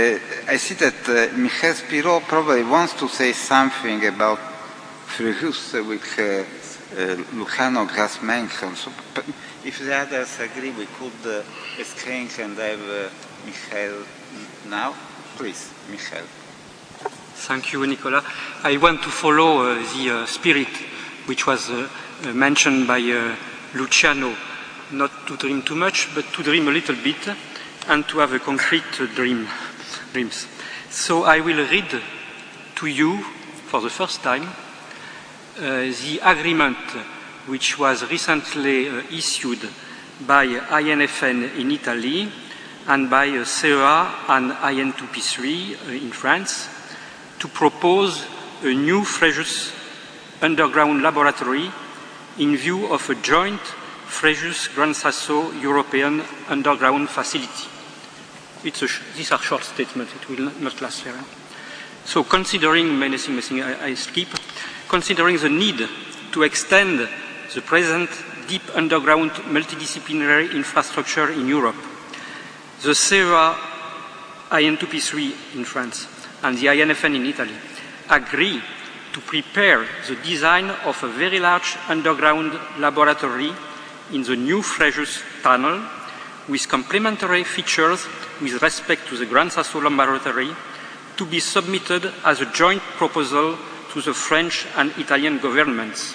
I see that Michael Spiro probably wants to say something about Fréjus, which Luciano just mentioned. So if the others agree, we could exchange and have Michael now. Please, Michael. Thank you, Nicola. I want to follow the spirit which was mentioned by Luciano, not to dream too much, but to dream a little bit and to have a concrete dreams. So I will read to you for the first time the agreement which was recently issued by INFN in Italy and by CEA and IN2P3 in France to propose a new Fréjus underground laboratory in view of a joint Fréjus-Gran Sasso European underground facility. These are short statements, it will not last very long. So considering considering the need to extend the present deep underground multidisciplinary infrastructure in Europe, the CEA IN2P3 in France and the INFN in Italy agree to prepare the design of a very large underground laboratory in the new Fréjus tunnel with complementary features with respect to the Gran Sasso laboratory to be submitted as a joint proposal to the French and Italian governments.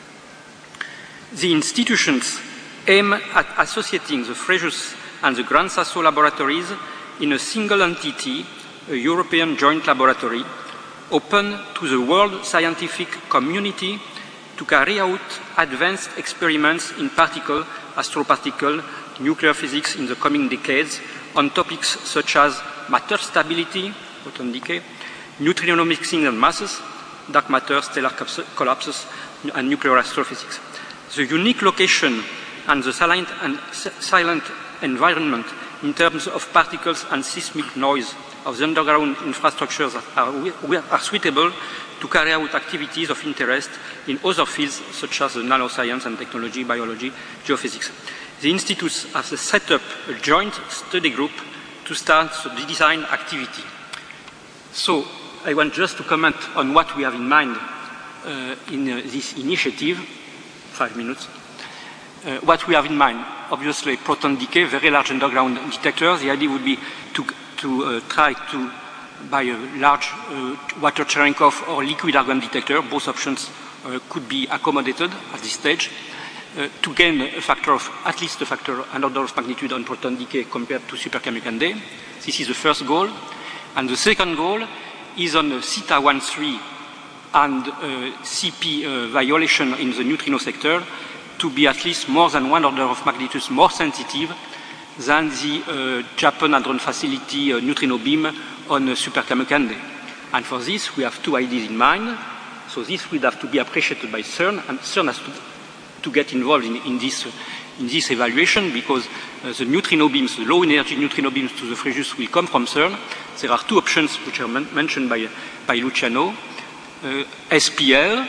The institutions aim at associating the Fréjus and the Gran Sasso laboratories in a single entity, a European joint laboratory, open to the world scientific community to carry out advanced experiments in particle, astroparticle, nuclear physics in the coming decades on topics such as matter stability, photon decay, neutrino mixing and masses, dark matter, stellar collapses, and nuclear astrophysics. The unique location and the silent environment in terms of particles and seismic noise of the underground infrastructures are suitable to carry out activities of interest in other fields such as nanoscience and technology, biology, geophysics. The institutes have set up a joint study group to start the design activity. So I want just to comment on what we have in mind in this initiative. 5 minutes. What we have in mind, obviously proton decay, very large underground detector. The idea would be to try to buy a large water Cherenkov or liquid argon detector. Both options could be accommodated at this stage to gain a factor of, at least a factor, an order of magnitude on proton decay compared to superchemical. This is the first goal. And the second goal is on CETA 1.3 and CP violation in the neutrino sector to be at least more than one order of magnitude more sensitive than the Japan Hadron Facility neutrino beam on superchemical. And for this, we have two ideas in mind. So this would have to be appreciated by CERN, and CERN has to get involved in this evaluation because the neutrino beams, the low energy neutrino beams to the Fréjus will come from CERN. There are two options which are mentioned by Luciano, SPL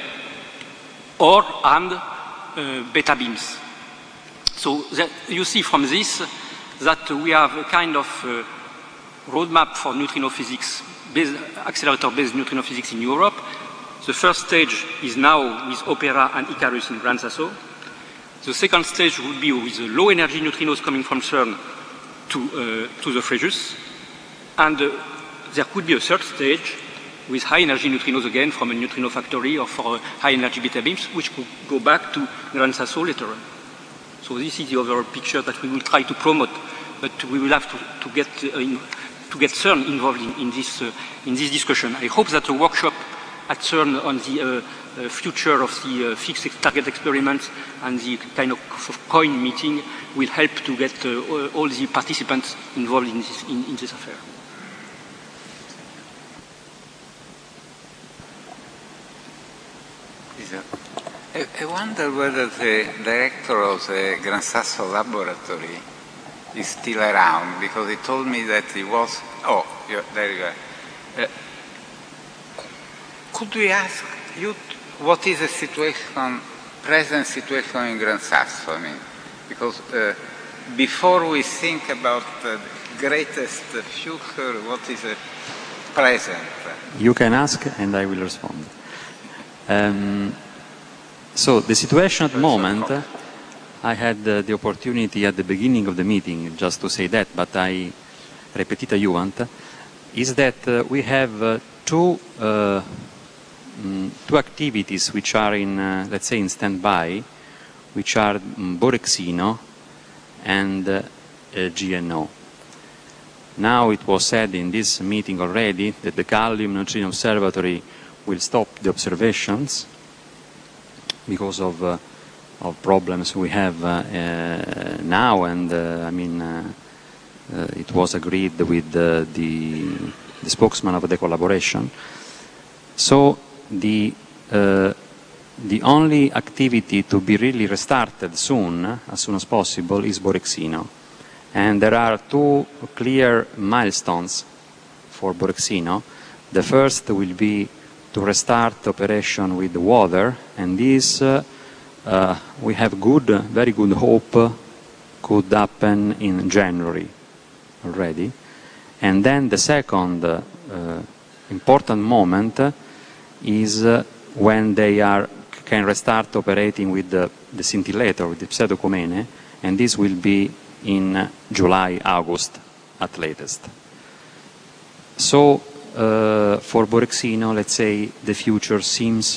and beta beams. So you see from this that we have a kind of roadmap for neutrino physics, accelerator-based neutrino physics in Europe. The first stage is now with OPERA and Icarus in Gran Sasso. The second stage would be with the low energy neutrinos coming from CERN to the Fréjus. And there could be a third stage with high energy neutrinos again from a neutrino factory or for high energy beta beams, which could go back to Gran Sasso later on. So this is the overall picture that we will try to promote, but we will have to get CERN involved in this discussion. I hope that the workshop at CERN on the future of the fixed target experiments and the kind of COIN meeting will help to get all the participants involved in this affair. I wonder whether the director of the Gran Sasso laboratory is still around, because he told me that he was... Oh, yeah, there you go. Could we ask you what is the present situation in Gran Sasso? I mean, because before we think about greatest future? What is the present? You can ask and I will respond. So the situation at the moment, I had the opportunity at the beginning of the meeting just to say that, but I repetita iuvant, is that we have two activities which are in, let's say, in standby, which are Borexino and GNO. Now it was said in this meeting already that the Gallium Neutrino Observatory will stop the observations because of problems we have now, and it was agreed with the spokesman of the collaboration. So the only activity to be really restarted soon, as soon as possible, is Borexino. And there are two clear milestones for Borexino. The first will be to restart operation with water, and this we have very good hope could happen in January already. And then the second important moment is when they can restart operating with the scintillator, with the pseudocumene, and this will be in July, August at latest. So for Borexino, let's say the future seems,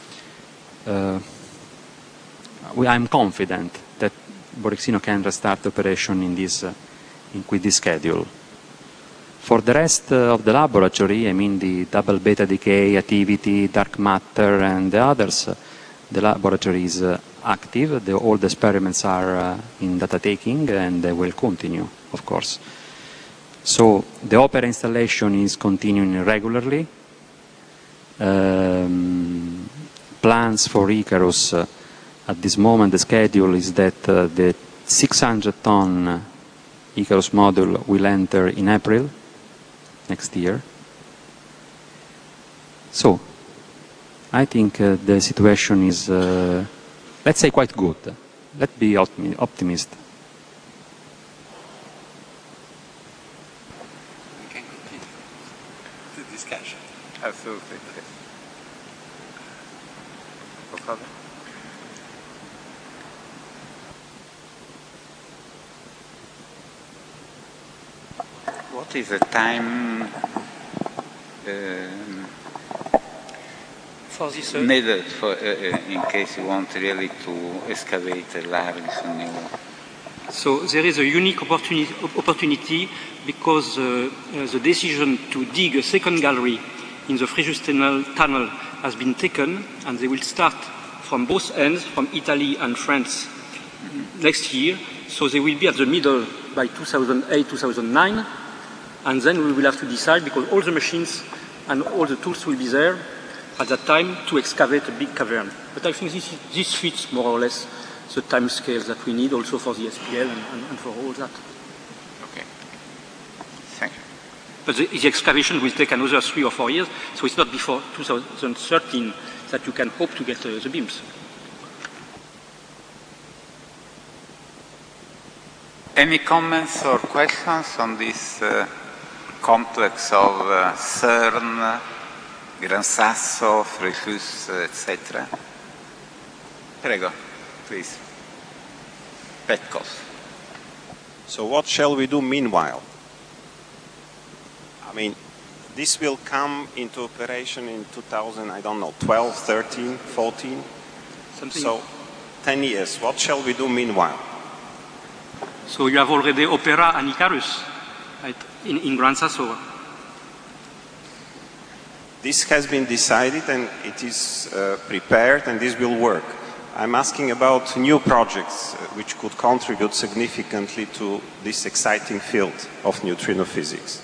I'm confident that Borexino can restart operation with this schedule. For the rest of the laboratory, I mean the double beta decay activity, dark matter, and the others, the laboratory is active. All the experiments are in data taking, and they will continue, of course. So the Opera installation is continuing regularly. Plans for Icarus, at this moment the schedule is that the 600-ton Icarus module will enter in April next year. So I think the situation is, let's say, quite good. Let's be optimist. We can continue the discussion. Absolutely. What is the time for this needed for, in case you want really to excavate a large new? So there is a unique opportunity because the decision to dig a second gallery in the Fréjus tunnel has been taken, and they will start from both ends, from Italy and France, next year. So they will be at the middle by 2008, 2009, and then we will have to decide, because all the machines and all the tools will be there at that time, to excavate a big cavern. But I think this fits more or less the time scales that we need also for the SPL and for all that. Okay. Thank you. But the excavation will take another 3 or 4 years, so it's not before 2013 that you can hope to get the beams. Any comments or questions on this complex of CERN, Gran Sasso, Fréjus, etc.? Prego, please. Petkov. So what shall we do meanwhile? I mean, this will come into operation in 2000, I don't know, 12, 13, 14? Something. So 10 years. What shall we do meanwhile? So you have already Opera and Icarus, right, in Gran Sasso. This has been decided and it is prepared, and this will work. I'm asking about new projects which could contribute significantly to this exciting field of neutrino physics.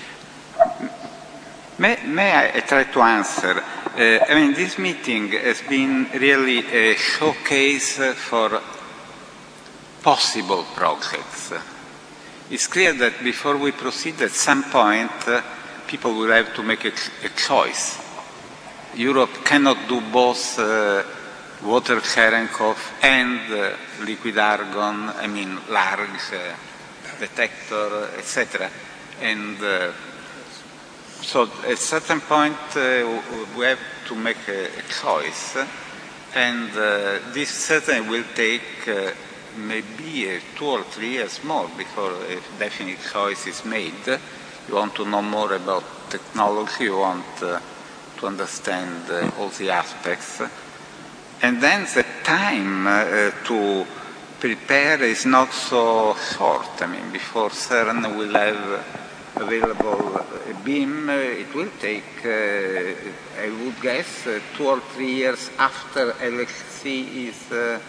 May I try to answer? I mean, this meeting has been really a showcase for possible projects. It's clear that before we proceed, at some point, people will have to make a choice. Europe cannot do both water Cherenkov and liquid argon, I mean large detector, etc. And so at a certain point we have to make a choice, and this certainly will take maybe 2 or 3 years more before a definite choice is made. You want to know more about technology, you want to understand all the aspects. And then the time to prepare is not so short. I mean, before CERN will have available a beam, it will take, I would guess, 2 or 3 years after LHC is...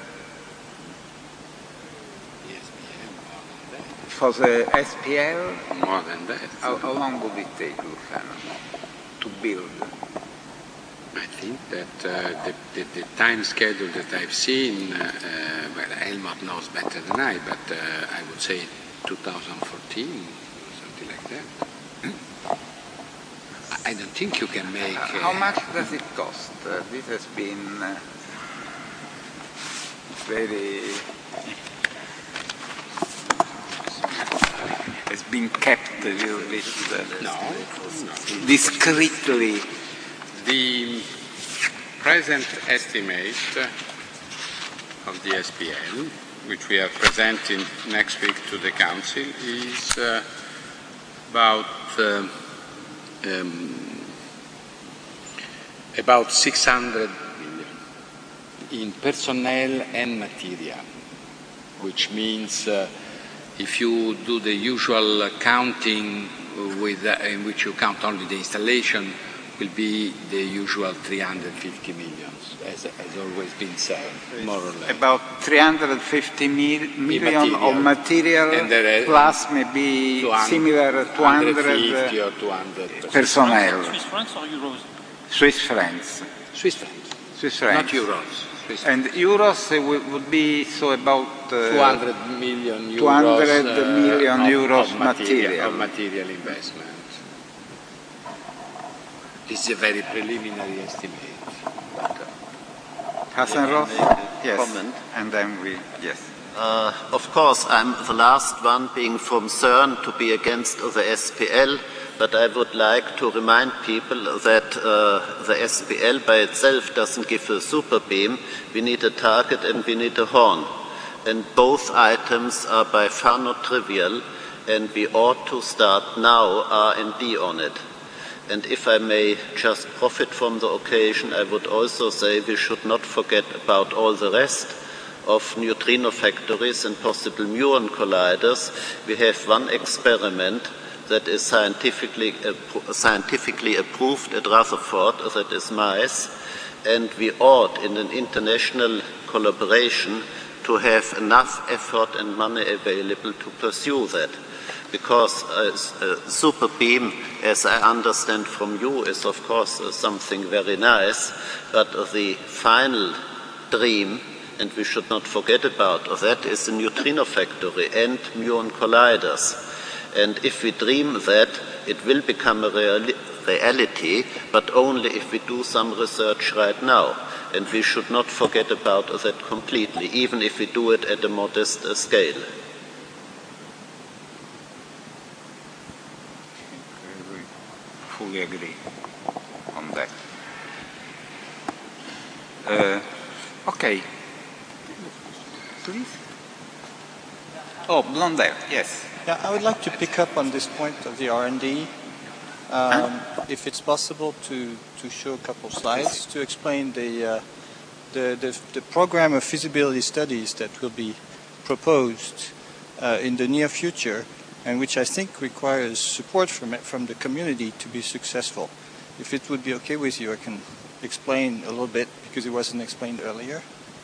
For the SPL? More than that. How long would it take, Luciano, to build? I think that the time schedule that I've seen, well, Helmut knows better than I, but I would say 2014, something like that. I don't think you can make... How much does it cost? This has been very... has been kept a little bit discreetly. The present estimate of the SPL, which we are presenting next week to the Council, is about 600 million in personnel and material, which means if you do the usual counting in which you count only the installation, will be the usual 350 million, as always been said, more or less. About 350 million of material plus maybe 200, similar 250 or 200 personnel. Swiss francs or euros? Swiss francs. Swiss francs. Swiss francs. Not euros. And euros would be so about 200 million euros, 200 million euros of material investment. This is a very preliminary estimate. Hasenroth? Yes. Comment? And then we, yes. Of course, I'm the last one being from CERN to be against the SPL, but I would like to remind people that the SPL by itself doesn't give a super beam. We need a target and we need a horn. And both items are by far not trivial, and we ought to start now R&D on it. And if I may just profit from the occasion, I would also say we should not forget about all the rest of neutrino factories and possible muon colliders. We have one experiment that is scientifically approved at Rutherford, that is MICE, and we ought, in an international collaboration, to have enough effort and money available to pursue that. Because a super beam, as I understand from you, is of course something very nice, but the final dream, and we should not forget about that, is a neutrino factory and muon colliders. And if we dream that, it will become a reality, but only if we do some research right now. And we should not forget about that completely, even if we do it at a modest scale. Fully agree on that. Okay. Please. Oh, Blondel, yes. Yeah, I would like to pick up on this point of the R&D. If it's possible to show a couple slides to explain the program of feasibility studies that will be proposed in the near future, and which I think requires support from the community to be successful. If it would be okay with you, I can explain a little bit because it wasn't explained earlier.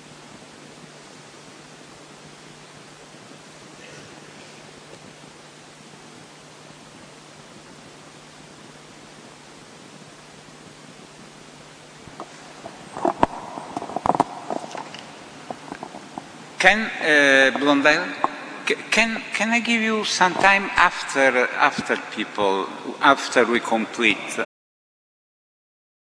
Blondel, can I give you some time after we complete